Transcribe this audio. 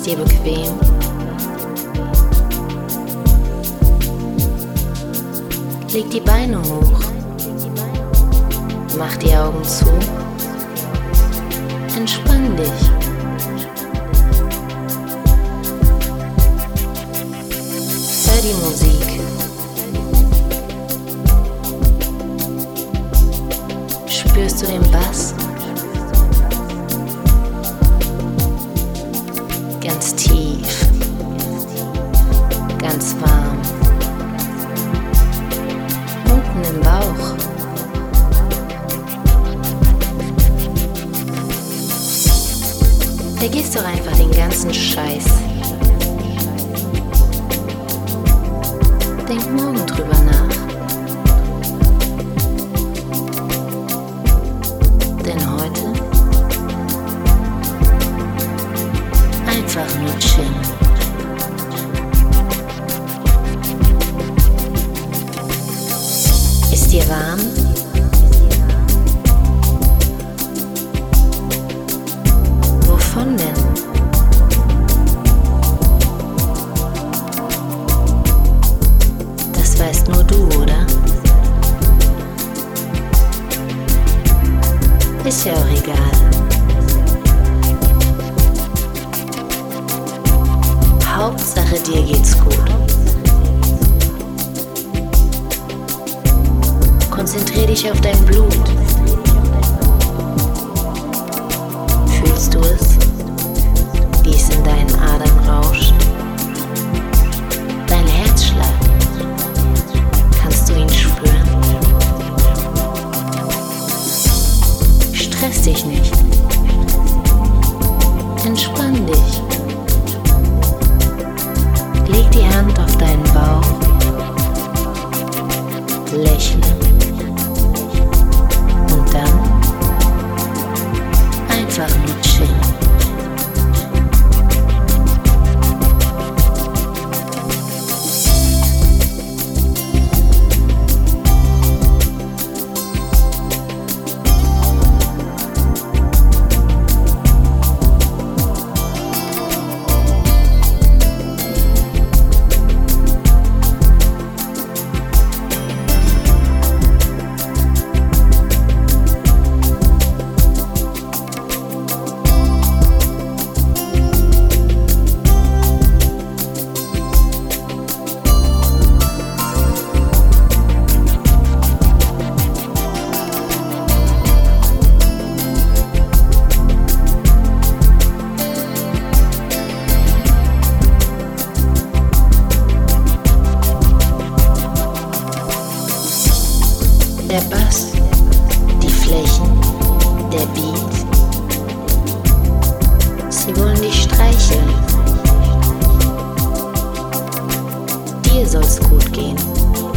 dir bequem? Leg die Beine hoch, mach die Augen zu, entspann dich. Hör die Musik. Spürst du den Bass? Ganz tief, ganz warm. Unten im Bauch. Vergiss doch einfach den ganzen Scheiß. Denk morgen drüber nach. Denn heute einfach nur chillen. Ist dir warm? Wovon denn? Das weißt nur du, oder? Ist ja auch egal. Hauptsache dir geht's gut. Konzentrier dich auf dein Blut. Fühlst du es, wie es in deinen Adern rauscht? Dein Herzschlag, kannst du ihn spüren? Stress dich nicht. Entspann dich. Leg die Hand auf deinen Bauch. Lächle. Und dann einfach nur chillen. Der Bass, die Flächen, der Beat, sie wollen dich streicheln. Dir soll's gut gehen.